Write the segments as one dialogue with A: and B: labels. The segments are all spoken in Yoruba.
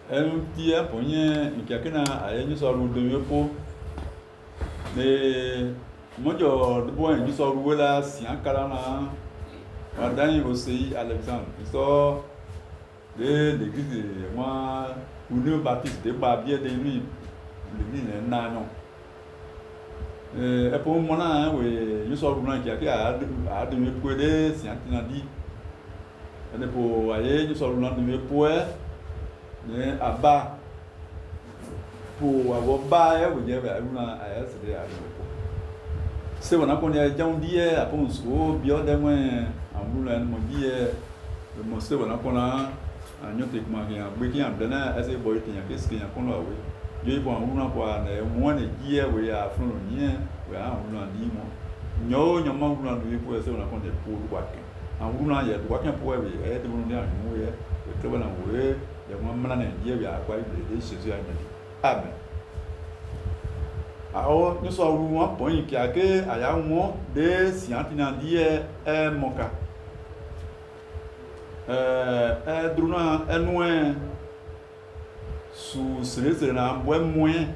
A: Tia ponye nkakena aye nyi so ru de yepo ne mojo de bo nyi so ru la sian kala na wadani aussi Alexandre so de l'église moi Union Baptiste de ba bien de lui l'église na non e po mo na we nyi so ru na kia a de yepo de sian tina di ene po aye nyi so ru na de yepo ne aba po abo ba e wo je ba una aya se de a ko se wona ko ne jaun die apon so bi o de mo amula mo die mo se wona ko na anyo te kuma ya gbe ki am de na ase boy tin ya ke ski ya ko lo we je bo amuna ko na mo ne die we ya fun lo ni we a amuna ni mo nyo ma amuna do po se wona ko de po lo kwa ke amuna ye do kwa ke po we e de mo ni a mo ye to ba na we ya mwana na ndiye ya kwa ibe de Jésus a dit amen awo ni so ru won pon ki ake aya won de sianti na die moka druna enwe su sere na mbwe moyen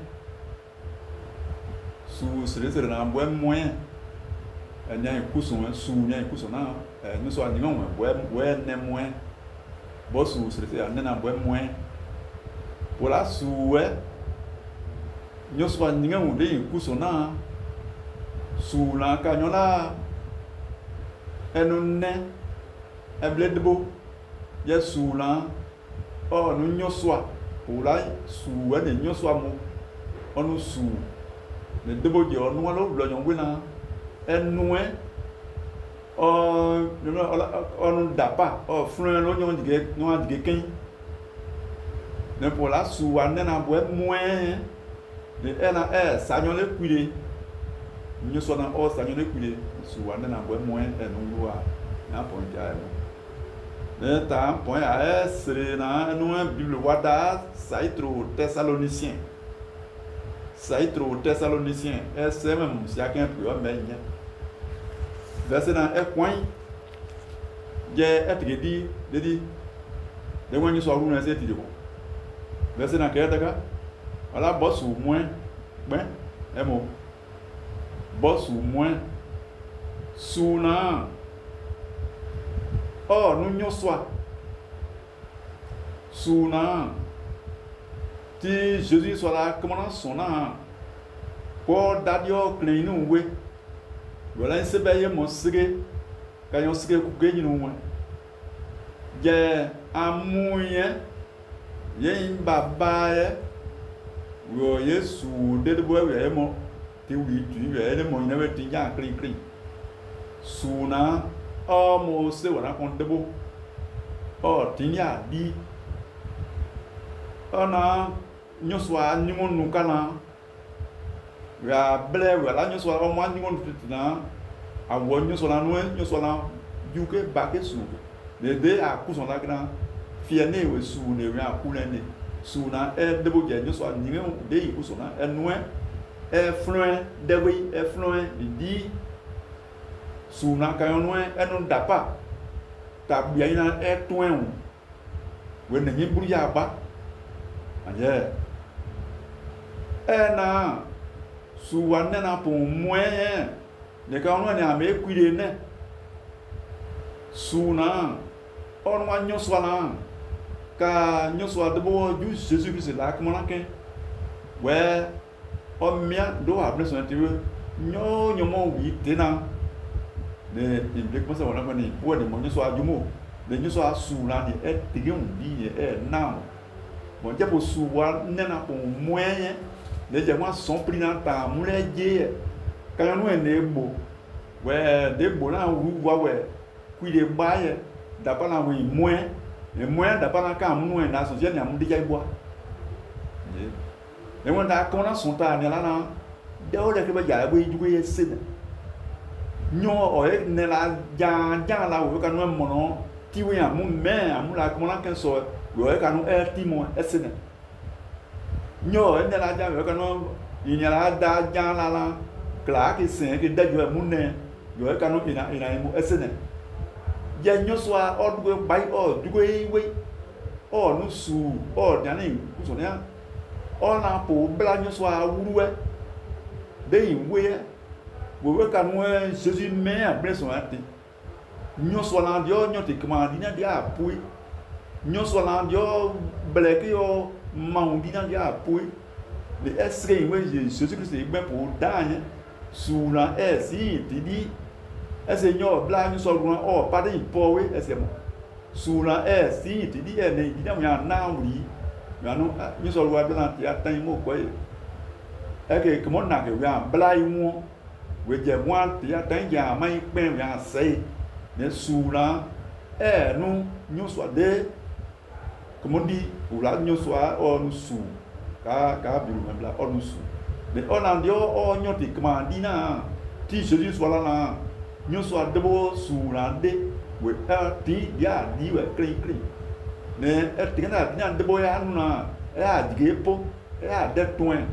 A: su sere na mbwe moyen enya ikusun su nya ikusun na ni so ani won we ne moyen bosu sere anena bwe moyen wala suwe nyoswa ninga unde kusona sula kanyola enunne ebledbo ye sula o nu nyoswa wala suwe ne nyoswa mo onu su ne debo je onu wala lo nyon wina enue on dapa o frun lo nyon dige ken ne pour la su ane na boe moins de ena sanyo le kuile nyo so na o sanyo le kuile su ane na boe moins enu wa na point ya ne ta point a sere na enu bible wada saitro thessaloniciens c'est même si quelqu'un peut mettre verset dans e coin je etredi dedi de won ni so ru na se ti de ko verset dans que daga wala boss ou moins ben e mo boss ou moins suna oh nu nyo soa suna ti Jésus soit là comment sona pour dadio kleinu we wala se baye mo sige kanyo sige ku genyi no wa je amuye ye baba ye wo Yesu de bo we mo ti wi tu we le mo na we ti ja clean clean suna o mo se wala kon debo o ti ya di ona nyoswa nyimo nukana ya ble wala nyoswa o mo nyimo tutina awo nyoswa no nyoswa na yuke bake su de akuson la gran fiene we su ne we akulene su na debo je nyoswa nyime de ikuson na enwe fluen dewe fluen di su na kayonwe enu dapa tabia ina etwen we ne nyiburu ya ba aye na su wa ne na po moyen ne ka onu ni ame kwire ne su na onu wa nyoswa na ka nyoswa de bo ju Jésus Christ la ko na ken we o mia do able so ntiwe nyo mo wi tena ne implique pas wala ko ni wo de mo nyoswa jumo de nyoswa su na ni tege un bi na bon je pour su wa ne na po moyen ne je moi son prix na ta muleje ka no ene bo we de bo na wu wa we ku de ba ye da pa na wi moyen e moyen da pa na ka mu no na so je ni amu de jai bo ne won da ko na son ta ni la na de o de ke ba ja bo ju ye se nyo o e ne la ja la wo ka no mo no ti we amu me amu la ko na ken so yo e ka no ti mo e se ne nyo e ne la ja yo ka no ina la da ja la kla ki sen ki da jo mu ne yo e ka no ina mu e se ne je nyo so a o du bai o du we o no su o nyane kusonia o na po bla nyoso awuruwe de inwe wo ka no Jésus me abreso ati nyoso la dio nyote kmandina dia apui nyoso la dio bleki yo maundina dia apui le esre inwe Jésus Christ igbe po danye su la si tidi ese nyo bla nyoso ru o pade ipowe ese mo su la si tidi ne dina mo na wuri no nyoso ru bla ti atan mo ko eke kmo na ke wa bla iwo we je wan ti atan ja mai pen ya sei ne su la no nyoso de kmo di ula nyoso o no su ka bi mo bla o no su mais on a dit oh nyoti kmandina ti Jésus soit là nous soit debo surande we ti dia di we clean ne tingana tina debo ya nuna a digepo a de toin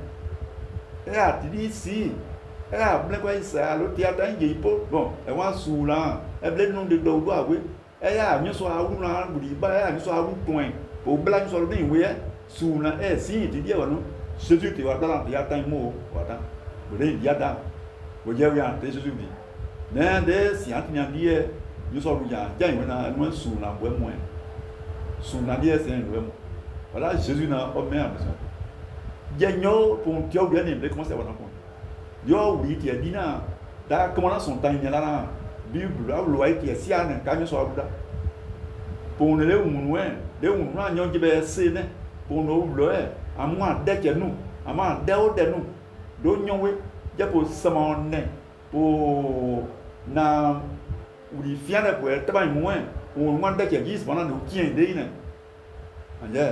A: a ti si a ble kwa isa lo ti ata nge ipo bon e wa sura e ble no de do awe e ya nyu so awu na buri ba ya nyu so awu toin o bla nyu so de we sura si ti dia wa no Jésus te va dans la taille mo wata bole diada wo je wi an te Jésus bi na de si atinya die you so ruja jan we na no su na bo mo su na die se no mo voilà Jésus na o me abeso je nyo pour tio bien ne comment ça va donc yo wi ti adina da comment là son temps ni là na bible la lo ai ti si an ka nyo so abuda pour ne le munwe de unwa nyo je be se ne pour no lo amwa deke nu ama deo de nu do nyowe je po samone po na uri fiana po e taba mu en o mwa deke gis bana no kien de ina anje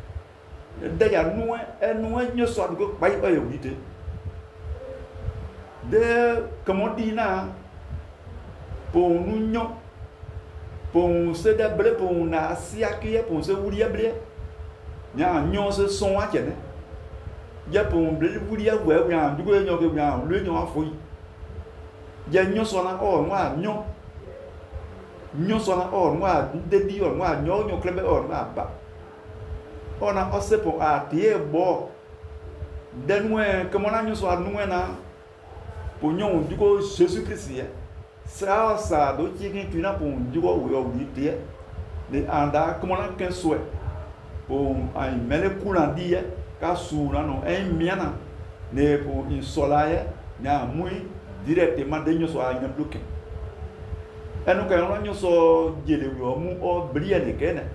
A: de ya nu e nyo so go bai o yite de komodina po nu nyo po se de bre po na siakie po se uri bre nya nyo se son a kene ya po ble wuri ya we nya dugo nyo ke nya le nyo afo ya nyo so na o nwa nyo so na o nwa de di o nwa nyo klebe o nwa ba ona o se po a tie bo de nwe ke mo na nyo so anu na po nyo dugo Jésus Christ ya sa do ti kin tuna po dugo we o wi tie de anda ke mo na ken so pour un mele coulandi ka sura no miana ne pour une solaire na muy directement de nyo so a ina bloqué enu ka no nyo so jele wo mu o bria de kene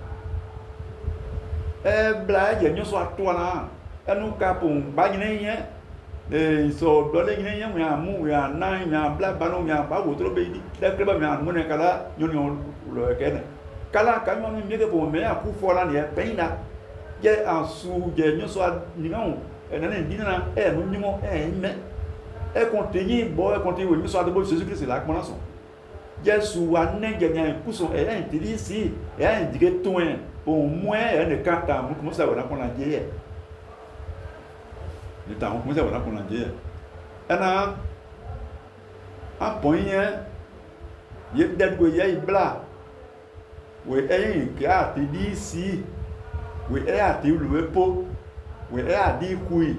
A: bla je nyo so atwana enu ka pour ba nyine ye so do le nyine ye mu ya na nya bla ba no nya ba wo tro be di de kreba nya mu ne kala nyo lo kene kala ka nyo mi ke po me aku fola ne peina je ansu je nyo so ninga na ne dinana no nyimo me e continue bo e continue mi so adebo Jésus Christ la kmona so je su wa ne je nya kuso intili si dige toin po moins ne kata mu como ça va na je ni ta mu ça va na je ana a ponye ye dat go ye bla we ka ti di si we ati luwe po we adi kui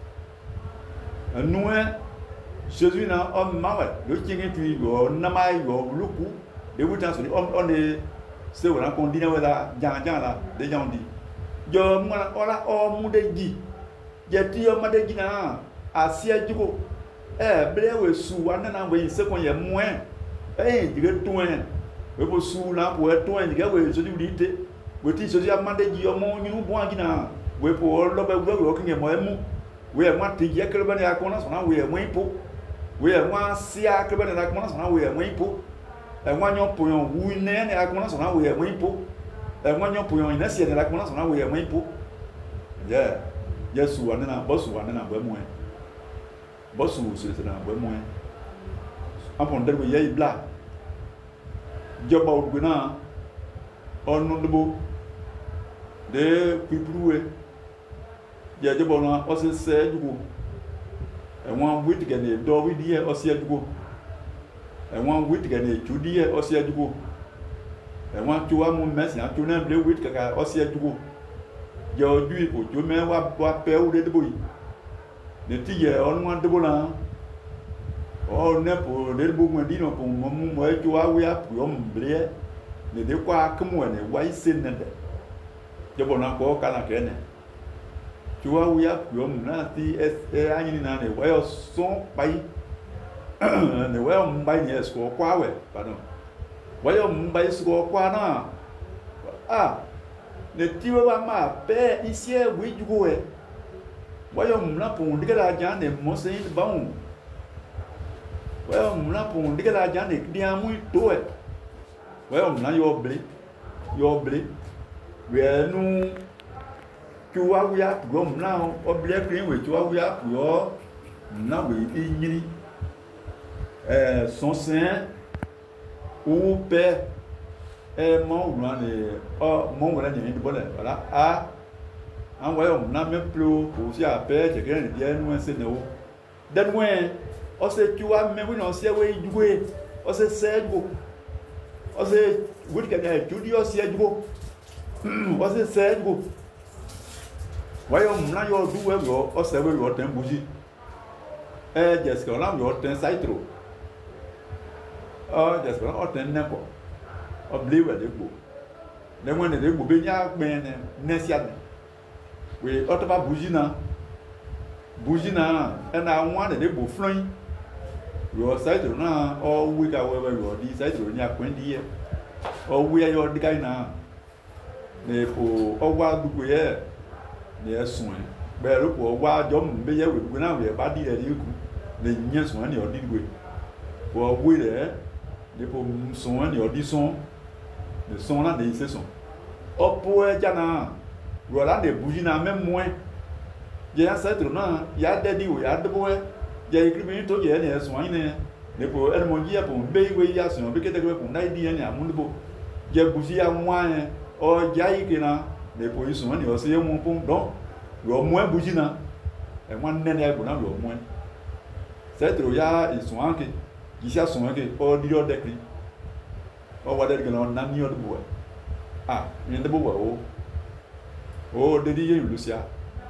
A: nous Jésus na homme mawe le tient tu yo na mai yo luku de wutan so on est c'est voilà qu'on dit là jan la de jan di yo mwana ola o mu de gi je ti yo ma de gi na asia jugo ble we su wa na we se kon ye moins dire toin we po su na po toin dire we so di dite we ti so di amade gi yo mo nyu bo agina we po lo be we kin ye mo emu we ma ti je kele ba ne akona so na we mo ipo we wa sia kele ba ne akona so na we mo ipo wa nyo po yon wu ne ne akona so na we mo ipo wa nyo po yon ne sia ne akona so na we mo ipo yeah yesu wa ne na bosu wa ne na bo mo bosu so se na bo mo apon der we ye bla joba udguna onu dubo de pipruwe je joba na o se se jugo e won wit gane do wi die o se jugo e won wit gane chudi e o se jugo et moi tu vois mon messi tu n'as bleu wit kaka aussi du yo du ko tu me wa pe ou de boy de ti on moi de bola o ne pour de bo mo di no pour mo tu wa wi a pour mble ne de kwa kmu ne wa ise ne de je bona ko kana kene tu wa wi a pour mo na ti anyi na ne wa yo son pai ne wa mbai ne sko kwa we pardon wa yo mbai sko kwa na ne ti wa ma pe ici wi ju go e wa yo mna pour de la jan ne mo se ba un wa yo mna pour de la jan ne dia mu to e wa yo mna yo ble we nu tu wa wi a go mna o ble clean we tu wa wi a yo na we inyiri son saint ou père mon voilà ni bonne voilà en voyant on a même plus aussi à père c'est quelqu'un de bien loin c'est non de loin on sait tu vois même non c'est ouais jouer on sait c'est go on sait vous que tu dis aussi go on sait c'est go voyons on a yo jouer on sait ouais on t'en bougie qu'est-ce qu'on a yo t'en ça trop qu'est-ce qu'on a on t'en n'importe obliwe de go le mo ne de go be nya gben ne sia ne we otoba bujina e na nwa de go flon yo side na o we ka we yo di side ro ni akwen di ye o we yo di kai na ne po o wa dugo ye ne esun be ro po wa jo mbe ye we na we ba di de ku ne nya sun ni o di go po we de ne po sun ni o di son le son là des saisons au point jana voilà des bougies na même moins il y a ça trop non il y a des dios il y a de bois il y a écrit bien tout il y a des soins ne pour elle mon dia pour be we ya son be kete pour na di ya amundu bo il y a bougie à moins o jai que na ne pour ils sont ni aussi mon pont donc au moins bougie na et moi nene ya bona au moins c'est trop ya ils sont en que qui ça sont que o di o décrit o wa de gelo na ni o de bo ni de bo o de di ye lucia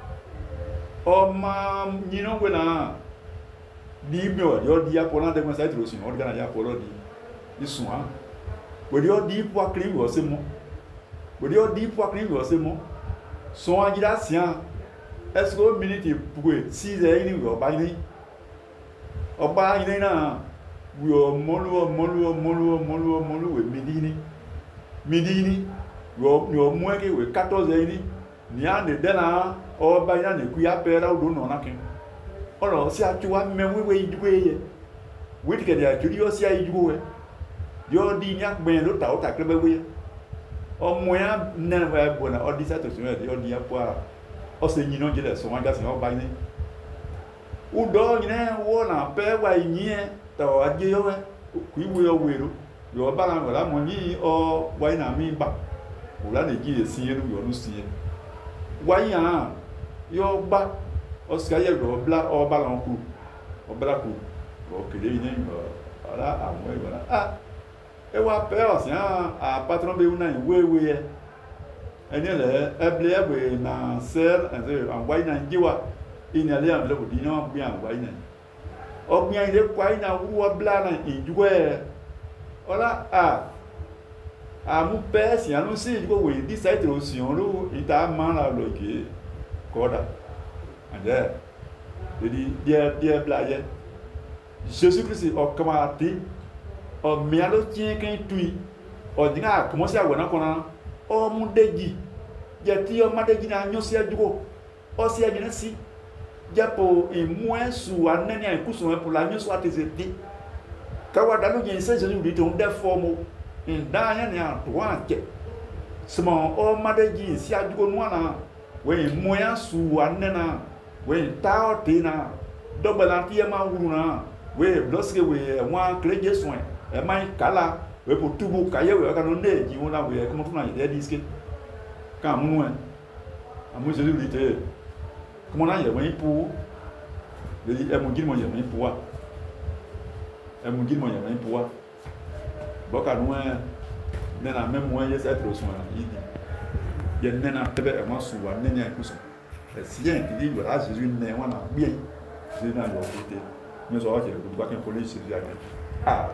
A: o ma ni no we na di mi o yo di apola de mo sa tro sin o de na ya apolo di sun we di o di po akrin wo se mo we di o di po akrin wo se mo son ajira sian est-ce que minute pour 6 heures ni wo ba ni o ba ni na we o molu we midini yo mo ke we 14 heures ni ande de na o ba ya ne ku ya pera o do no na kin o lo si atuwa me we ijuwe ye we ti ke ya juri o si ijuwe yo di nya gben lo ta o ta krebe we o mo ya na wa bona o di sa to so o di ya po o se yin no je le so wan ga se o ba ni u do yin wo na pe wa yin to aje yo ku iwe o we ro yo ba la wala mo ni o wa na mi ba o la ne ji esi enu yo nu si wa yan yo ba o ska ye ro bla o ba la ku o bla ku o kele ni ala àwọn wala e wa pe o si a patron be una we eni le eble egbe na sel and say an wa na jiwa ini ale am le ko di no bi an wa ina o bi an ile kwa ina wo bla na ijuwe ola mu pe si anu si go we di site o si on lo ita man la lo ke koda ande di dia bla ye Jésus Christ o kama ti o mi alo tien kan tui o dinga commencer a wona kona o mu deji je ti o ma deji na nyo si ajugo o si ajina si japo e moins su anani an kuso pour la nyo so atezeti kawa dalu je se Jésus di ton de formo ndanya ni a to anke smo o ma deji si ajugo no na we moins su anena we ta o te na dobala ti e ma wuru na we bloske we wa kleje soin e mai kala we pour tubu kaye we ka no ne ji wona we como tu na ye diske ka mu amu Jésus di te como na ye we pu le e mu giri mo ye we pu wa e mu giri mo ye we pu wa boka no nena même moi yes être au soin il dit il nena tebe e mo suwa nena e kuso e sien qui dit voilà Jésus né on a bien Jésus dans le côté nous so que le quoi qu'un police Jésus a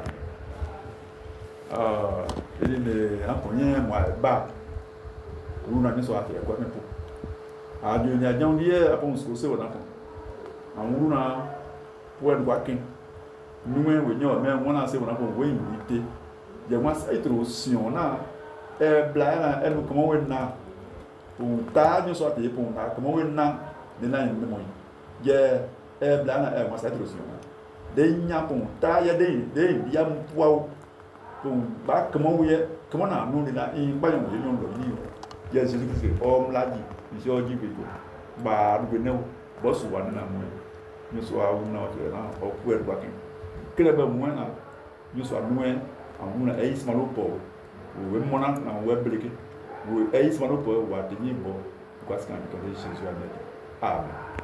A: ele ne akonye mo ba runa ni so ake kwa mepo adio ni ajan die apon so se wona ko àwọn runa po en kwa kin nuwe we nyo me wona se wona ko we invité je moi ça être aussi on a bla na e no como we na pour ta ni so ake pour na como we na de na ni mo je bla na moi ça être aussi on de nya pour ta ya de dia mpo ba comment na no na in ba yo ni no ni ya Jésus Christ om la di iṣẹ́ oji be ba ru ne bo su wa na mo ni so a wu na o te na o ku e gba kin kele be mo na ni so anu e àwọn na e isma lo po we mo na we bleke we e isma lo po wa de ni bo kwa skan ko de Jésus a amen.